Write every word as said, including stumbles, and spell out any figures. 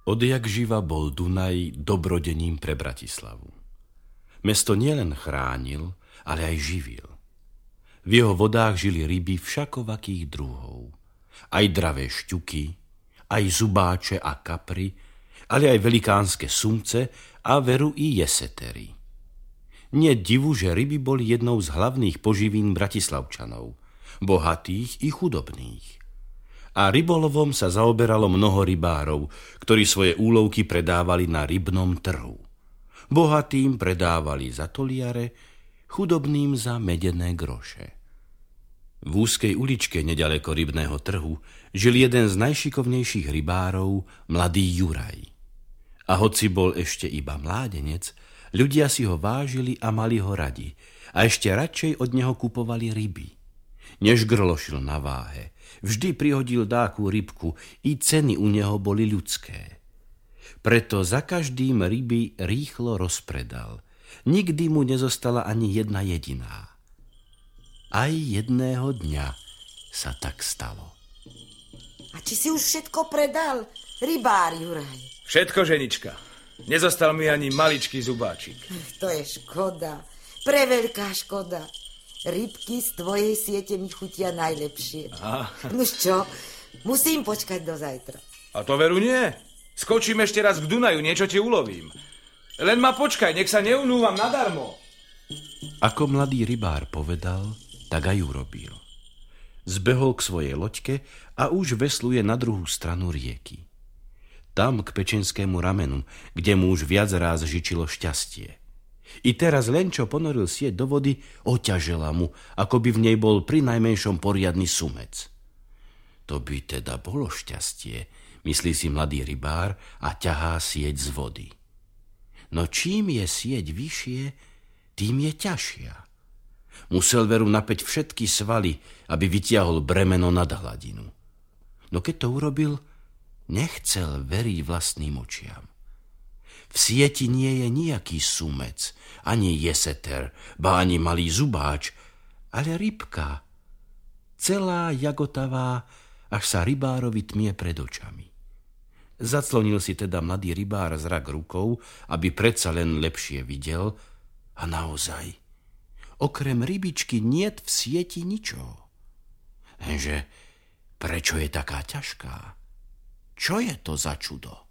Odjak živa bol Dunaj dobrodením pre Bratislavu. Mesto nielen chránil, ale aj živil. V jeho vodách žili ryby všakovakých druhov. Aj dravé šťuky, aj zubáče a kapry, ale aj velikánske sumce a veru i jesetery. Nie divu, že ryby boli jednou z hlavných poživín bratislavčanov, bohatých i chudobných. A rybolovom sa zaoberalo mnoho rybárov, ktorí svoje úlovky predávali na rybnom trhu. Bohatým predávali za toliare, chudobným za medené groše. V úzkej uličke nedaleko rybného trhu žil jeden z najšikovnejších rybárov, mladý Juraj. A hoci bol ešte iba mládenec, ľudia si ho vážili a mali ho radi a ešte radšej od neho kupovali ryby. Než grlošil na váhe, vždy prihodil dáku rybku, i ceny u neho boli ľudské. Preto za každým ryby rýchlo rozpredal. Nikdy mu nezostala ani jedna jediná. Aj jedného dňa sa tak stalo. A či si už všetko predal, rybár Juraj? Všetko, ženička. Nezostal mi ani maličký zubáčik. To je škoda, preveľká škoda. Rybky z tvojej siete mi chutia najlepšie. Aha. Nuž čo, musím počkať do zajtra. A to veru nie. Skočím ešte raz k Dunaju, niečo ti ulovím. Len ma počkaj, nech sa neunúvam nadarmo. Ako mladý rybár povedal, tak aj urobil. Zbehol k svojej loďke a už vesluje na druhú stranu rieky. Tam k pečenskému ramenu, kde mu už viac ráz žičilo šťastie. I teraz len čo ponoril sieť do vody, oťažela mu, ako by v nej bol pri najmenšom poriadny sumec. To by teda bolo šťastie, myslí si mladý rybár a ťahá sieť z vody. No čím je sieť vyššie, tým je ťažšia. Musel veru napäť všetky svaly, aby vytiahol bremeno nad hladinu. No keď to urobil, nechcel veriť vlastným očiam. V sieti nie je nejaký sumec, ani jeseter, ba ani malý zubáč, ale rybka, celá jagotavá, až sa rybárovi tmie pred očami. Zaclonil si teda mladý rybár zrak rukou, aby predsa len lepšie videl, a naozaj, okrem rybičky niet v sieti ničoho. Lenže prečo je taká ťažká? Čo je to za čudo?